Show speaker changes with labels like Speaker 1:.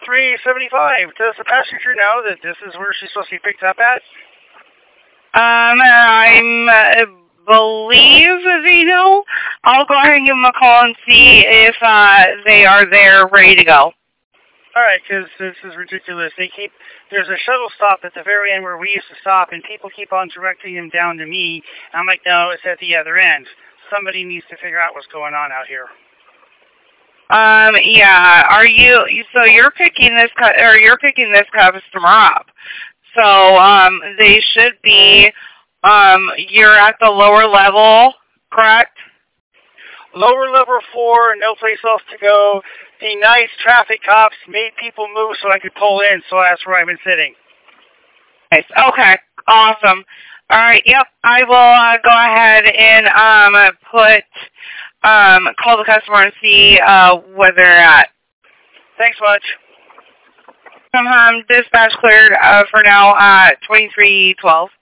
Speaker 1: 2375. Does the passenger know that this is where she's supposed to be picked up at?
Speaker 2: I believe they know. I'll go ahead and give them a call and see if they are there ready to go.
Speaker 1: Alright, because this is ridiculous. There's a shuttle stop at the very end where we used to stop, and people keep on directing them down to me. I'm like, no, it's at the other end. Somebody needs to figure out what's going on out here.
Speaker 2: Yeah. So you're picking this customer up. So they should be. You're at the lower level, correct?
Speaker 1: Lower level 4, no place else to go. The nice traffic cops made people move so I could pull in, so that's where I've been sitting.
Speaker 2: Nice. Okay. Awesome. All right. Yep. I will go ahead and call the customer and see where they're at.
Speaker 1: Thanks much.
Speaker 2: Dispatch cleared for now. 2312.